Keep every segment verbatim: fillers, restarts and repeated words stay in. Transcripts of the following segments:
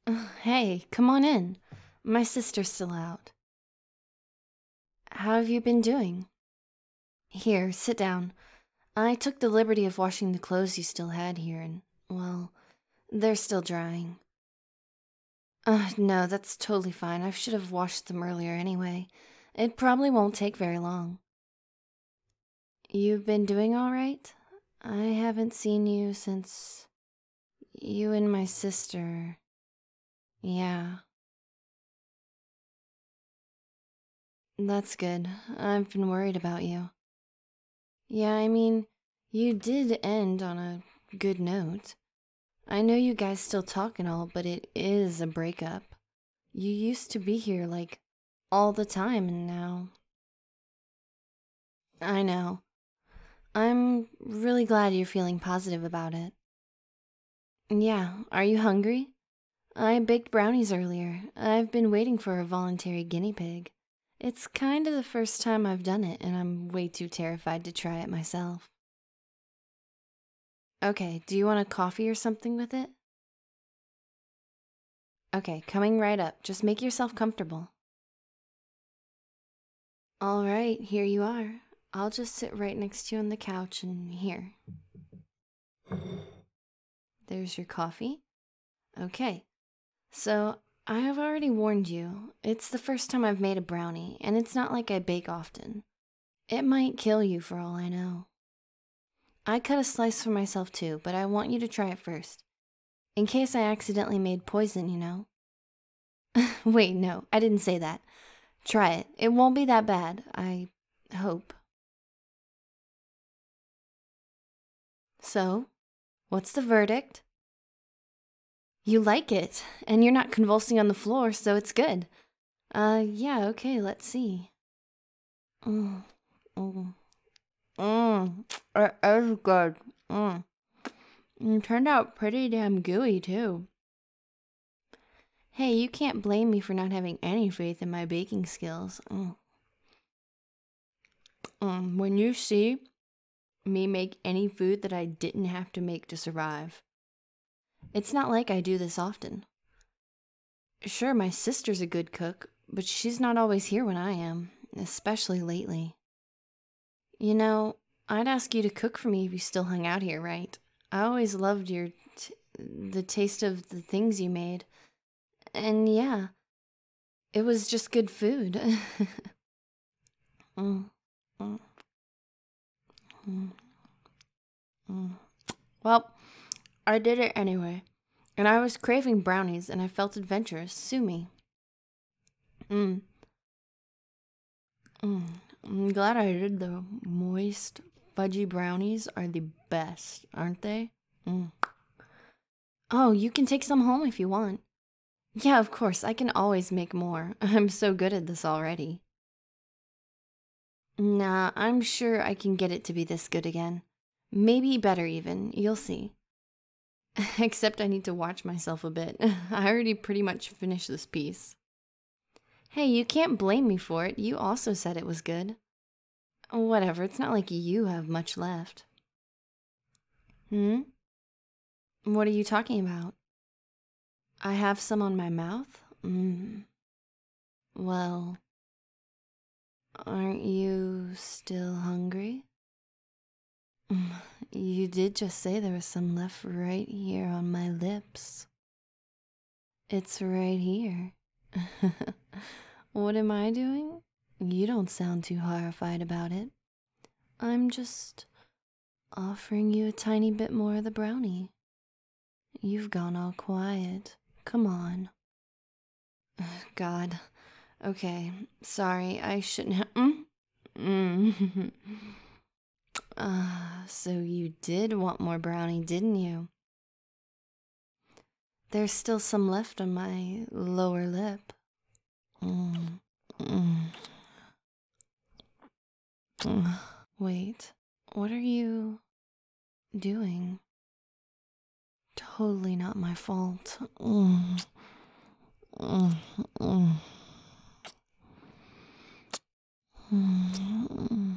Hey, come on in. My sister's still out. How have you been doing? Here, sit down. I took the liberty of washing the clothes you still had here, and, well, they're still drying. Uh, no, that's totally fine. I should have washed them earlier anyway. It probably won't take very long. You've been doing all right? I haven't seen you since you and my sister. Yeah, that's good. I've been worried about you. Yeah, I mean, you did end on a good note. I know you guys still talk and all, but it is a breakup. You used to be here, like, all the time, and now. I know. I'm really glad you're feeling positive about it. Yeah, are you hungry? I baked brownies earlier. I've been waiting for a voluntary guinea pig. It's kind of the first time I've done it, and I'm way too terrified to try it myself. Okay, do you want a coffee or something with it? Okay, coming right up. Just make yourself comfortable. All right, here you are. I'll just sit right next to you on the couch and here. There's your coffee. Okay, so I have already warned you. It's the first time I've made a brownie, and it's not like I bake often. It might kill you for all I know. I cut a slice for myself too, but I want you to try it first. In case I accidentally made poison, you know. Wait, no, I didn't say that. Try it. It won't be that bad, I hope. So, what's the verdict? You like it, and you're not convulsing on the floor, so it's good. Uh, yeah, okay, let's see. Mm, mm, mm, it is good. Mm. It turned out pretty damn gooey, too. Hey, you can't blame me for not having any faith in my baking skills. Mm. Mm, when you see me make any food that I didn't have to make to survive, it's not like I do this often. Sure, my sister's a good cook, but she's not always here when I am, especially lately. You know, I'd ask you to cook for me if you still hung out here, right? I always loved your t- the taste of the things you made. And yeah, it was just good food. Mm, mm, mm, mm. Well, I did it anyway. And I was craving brownies and I felt adventurous. Sue me. Mm, mm. I'm glad I did. The moist, fudgy brownies are the best, aren't they? Mm. Oh, you can take some home if you want. Yeah, of course, I can always make more. I'm so good at this already. Nah, I'm sure I can get it to be this good again. Maybe better even, you'll see. Except I need to watch myself a bit. I already pretty much finished this piece. Hey, you can't blame me for it. You also said it was good. Whatever, it's not like you have much left. Hmm? What are you talking about? I have some on my mouth? Mm. Well, aren't you still hungry? Mm, you did just say there was some left right here on my lips. It's right here. What am I doing? You don't sound too horrified about it. I'm just offering you a tiny bit more of the brownie. You've gone all quiet. Come on. God. Okay. Sorry, I shouldn't have. Mm? Mm. uh, so you did want more brownie, didn't you? There's still some left on my lower lip. Mm. Mm. Mm. Wait, what are you doing? Totally not my fault. Mm. Mm. Mm. Mm.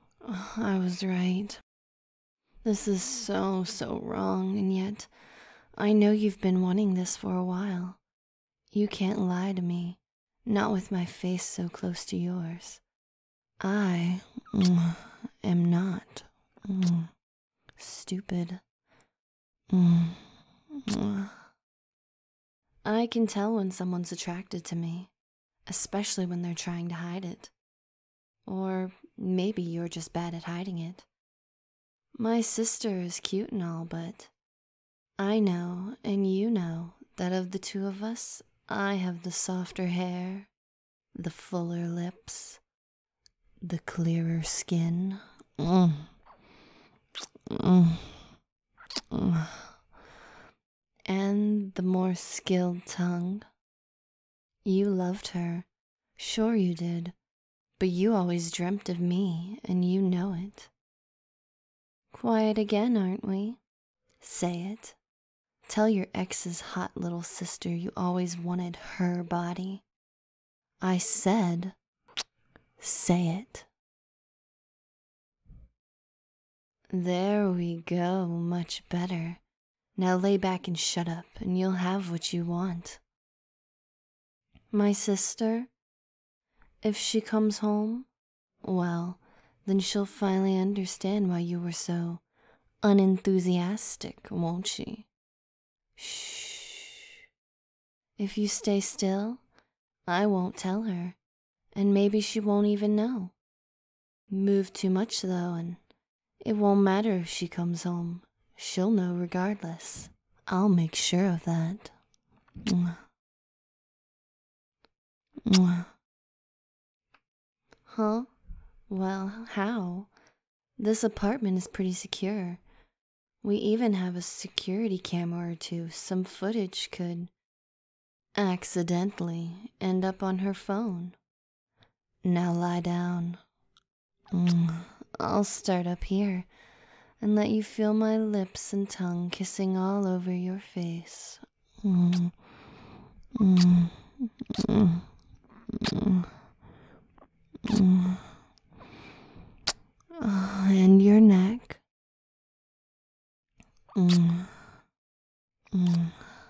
I was right. This is so, so wrong, and yet I know you've been wanting this for a while. You can't lie to me, not with my face so close to yours. I mm, am not mm, stupid. Mm, mm. I can tell when someone's attracted to me, especially when they're trying to hide it. Or maybe you're just bad at hiding it. My sister is cute and all, but I know and you know that of the two of us, I have the softer hair, the fuller lips, the clearer skin. Mm. Mm. Mm. And the more skilled tongue. You loved her, sure you did, but you always dreamt of me, and you know it. Quiet again, aren't we? Say it. Tell your ex's hot little sister you always wanted her body. I said, say it. There we go, much better. Now lay back and shut up, and you'll have what you want. My sister, if she comes home, well, then she'll finally understand why you were so unenthusiastic, won't she? Shh. If you stay still, I won't tell her, and maybe she won't even know. Move too much, though, and it won't matter if she comes home. She'll know regardless. I'll make sure of that. Mwah. Mwah. Huh? Well, how? This apartment is pretty secure. We even have a security camera or two. Some footage could accidentally end up on her phone. Now lie down. Mm, I'll start up here and let you feel my lips and tongue kissing all over your face. Mm, mm, mm, mm, mm. Oh, and your neck. Mm, mm,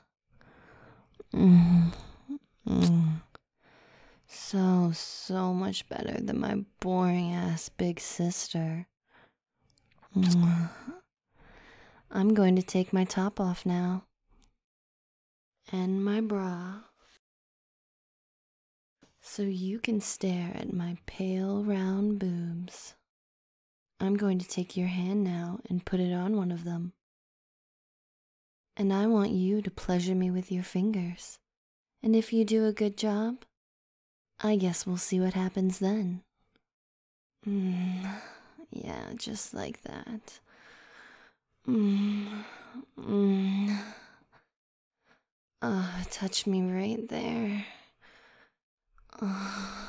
mm, mm. So, so much better than my boring ass big sister. Mm. I'm going to take my top off now. And my bra. So you can stare at my pale round boobs. I'm going to take your hand now and put it on one of them. And I want you to pleasure me with your fingers. And if you do a good job, I guess we'll see what happens then. Mm, yeah, just like that. Mm, mm. Oh, touch me right there. Oh,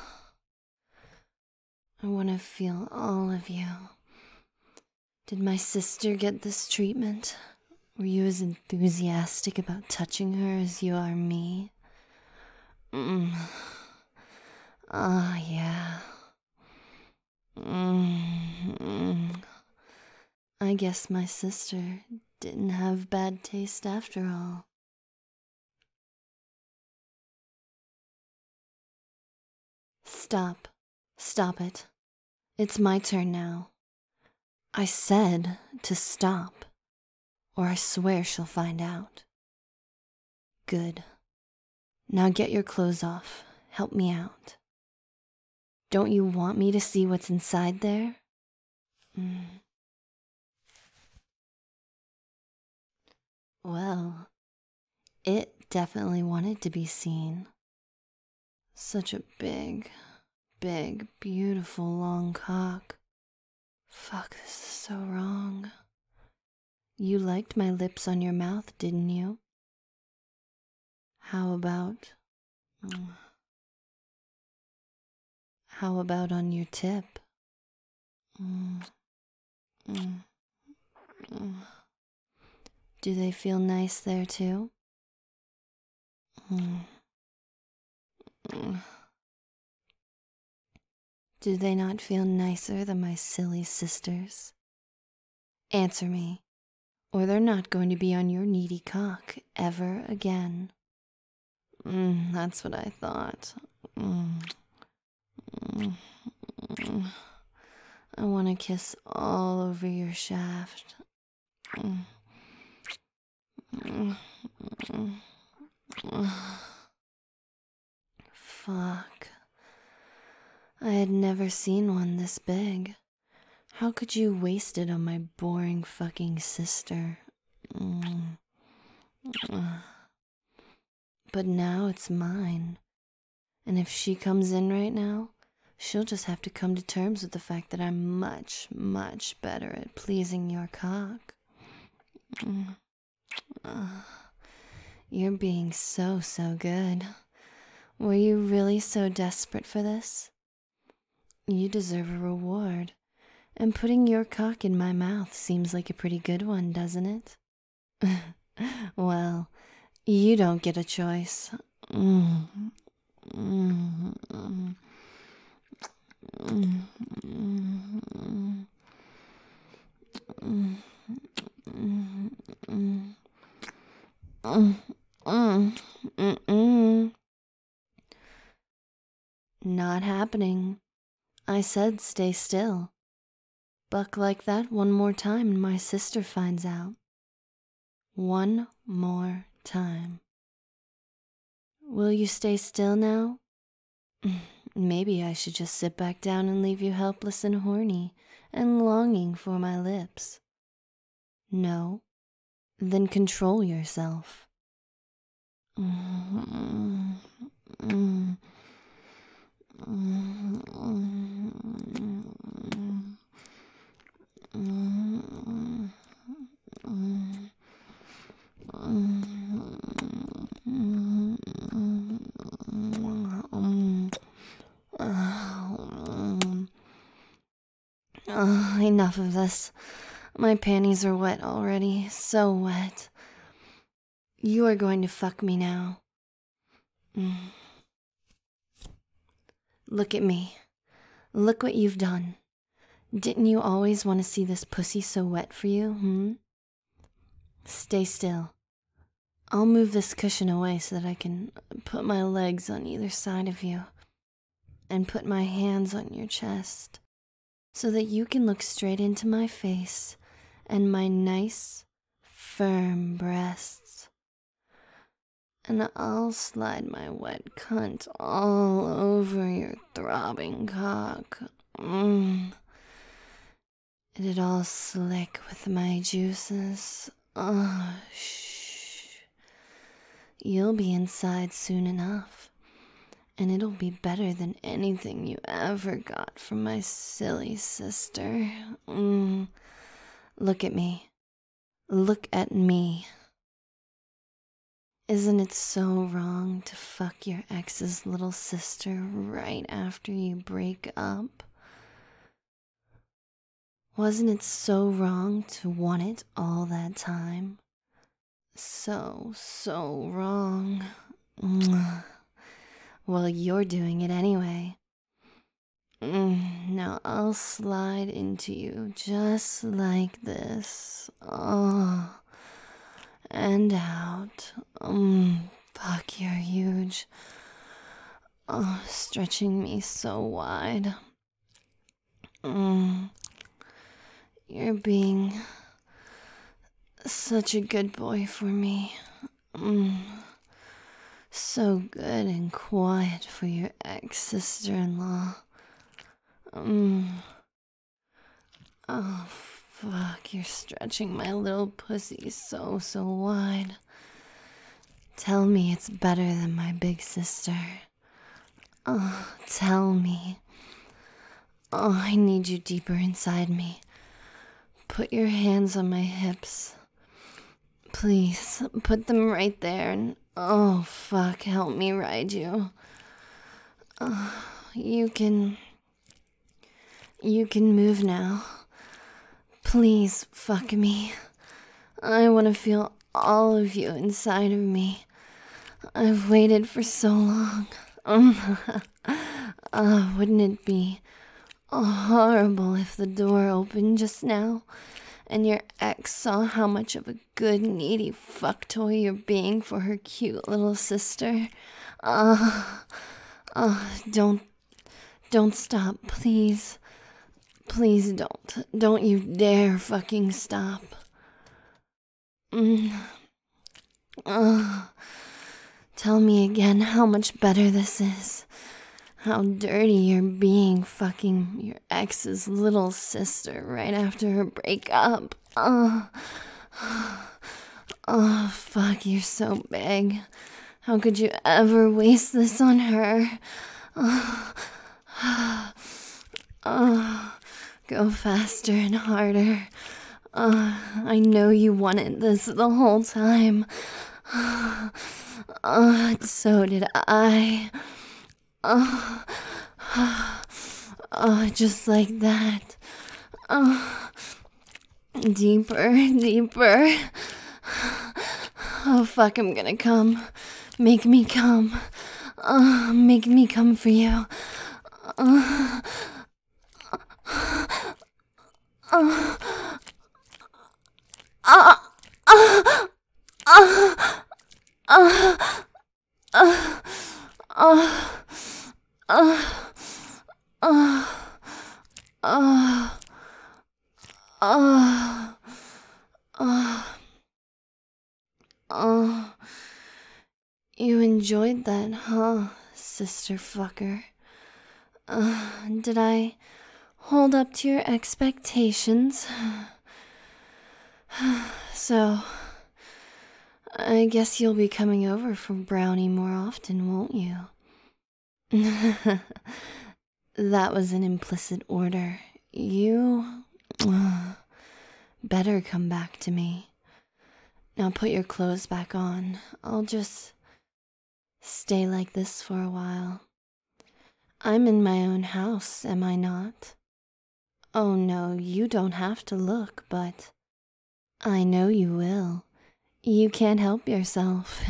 I want to feel all of you. Did my sister get this treatment? Were you as enthusiastic about touching her as you are me? Mm. Ah, oh, yeah. Mm, mm. I guess my sister didn't have bad taste after all. Stop. Stop it. It's my turn now. I said to stop, or I swear she'll find out. Good. Now get your clothes off. Help me out. Don't you want me to see what's inside there? Mm. Well, it definitely wanted to be seen. Such a big, big, beautiful long cock. Fuck, this is so wrong. You liked my lips on your mouth, didn't you? How about... Mm, how about on your tip? Mm, mm, mm. Do they feel nice there too? Mm, mm. Do they not feel nicer than my silly sisters? Answer me. or they're not going to be on your needy cock ever again. Mm, that's what I thought. Mm. Mm. Mm. I want to kiss all over your shaft. Mm. Mm. Mm. Mm. Fuck. I had never seen one this big. How could you waste it on my boring fucking sister? Mm. But now it's mine. And if she comes in right now, she'll just have to come to terms with the fact that I'm much, much better at pleasing your cock. Mm. Uh, you're being so, so good. Were you really so desperate for this? You deserve a reward. And putting your cock in my mouth seems like a pretty good one, doesn't it? Well, you don't get a choice. Mm. Mm. Mm. Mm. Mm. Mm. Mm. Mm. Mm. Mm. Mm. Not happening. I said stay still. Buck like that one more time and my sister finds out. One more time. Will you stay still now? Maybe I should just sit back down and leave you helpless and horny and longing for my lips. No? Then control yourself. Mm-hmm. Mm-hmm. Mm-hmm. Mm-hmm. Oh, enough of this. My panties are wet already, so wet. You are going to fuck me now. Mm. Look at me. Look what you've done. Didn't you always want to see this pussy so wet for you, hmm? Stay still. I'll move this cushion away so that I can put my legs on either side of you and put my hands on your chest so that you can look straight into my face and my nice, firm breasts. And I'll slide my wet cunt all over your throbbing cock. Mm. It'd all slick with my juices. Oh, shh. You'll be inside soon enough, and it'll be better than anything you ever got from my silly sister. Mm. Look at me. Look at me. Isn't it so wrong to fuck your ex's little sister right after you break up? Wasn't it so wrong to want it all that time? So, so wrong. Well, you're doing it anyway. Now I'll slide into you just like this. Oh, and out. Um, fuck, you're huge. Oh, stretching me so wide. Mm. You're being such a good boy for me. Mm. So good and quiet for your ex-sister-in-law. Mm. Oh, fuck, you're stretching my little pussy so, so wide. Tell me it's better than my big sister. Oh, tell me. Oh, I need you deeper inside me. Put your hands on my hips. Please, put them right there and, oh, fuck, help me ride you. Oh, you can... You can move now. Please, fuck me. I want to feel all of you inside of me. I've waited for so long. uh, wouldn't it be horrible if the door opened just now and your ex saw how much of a good, needy fuck toy you're being for her cute little sister. Uh, uh, don't, don't stop, please. Please don't. Don't you dare fucking stop. Mm. Uh, tell me again how much better this is. How dirty you're being fucking your ex's little sister right after her breakup. Oh, oh, fuck, you're so big. How could you ever waste this on her? Oh, oh, go faster and harder. Oh, I know you wanted this the whole time. Oh, so did I. Oh, oh, just like that. Oh, deeper, deeper. Oh, fuck, I'm gonna come. Make me come. Oh, make me come for you. Oh, oh, oh, oh, oh, oh, oh, oh. Oh, oh, oh, oh, oh, oh. You enjoyed that, huh, sister fucker? Uh, did I hold up to your expectations? So, I guess you'll be coming over for Brownie more often, won't you? That was an implicit order. You uh, better come back to me. Now put your clothes back on. I'll just stay like this for a while. I'm in my own house, am I not? Oh no, you don't have to look, but I know you will. You can't help yourself.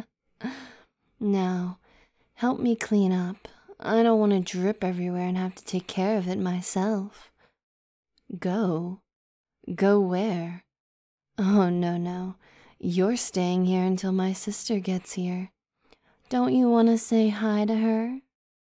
Now, help me clean up. I don't want to drip everywhere and have to take care of it myself. Go? Go where? Oh, no, no. You're staying here until my sister gets here. Don't you want to say hi to her?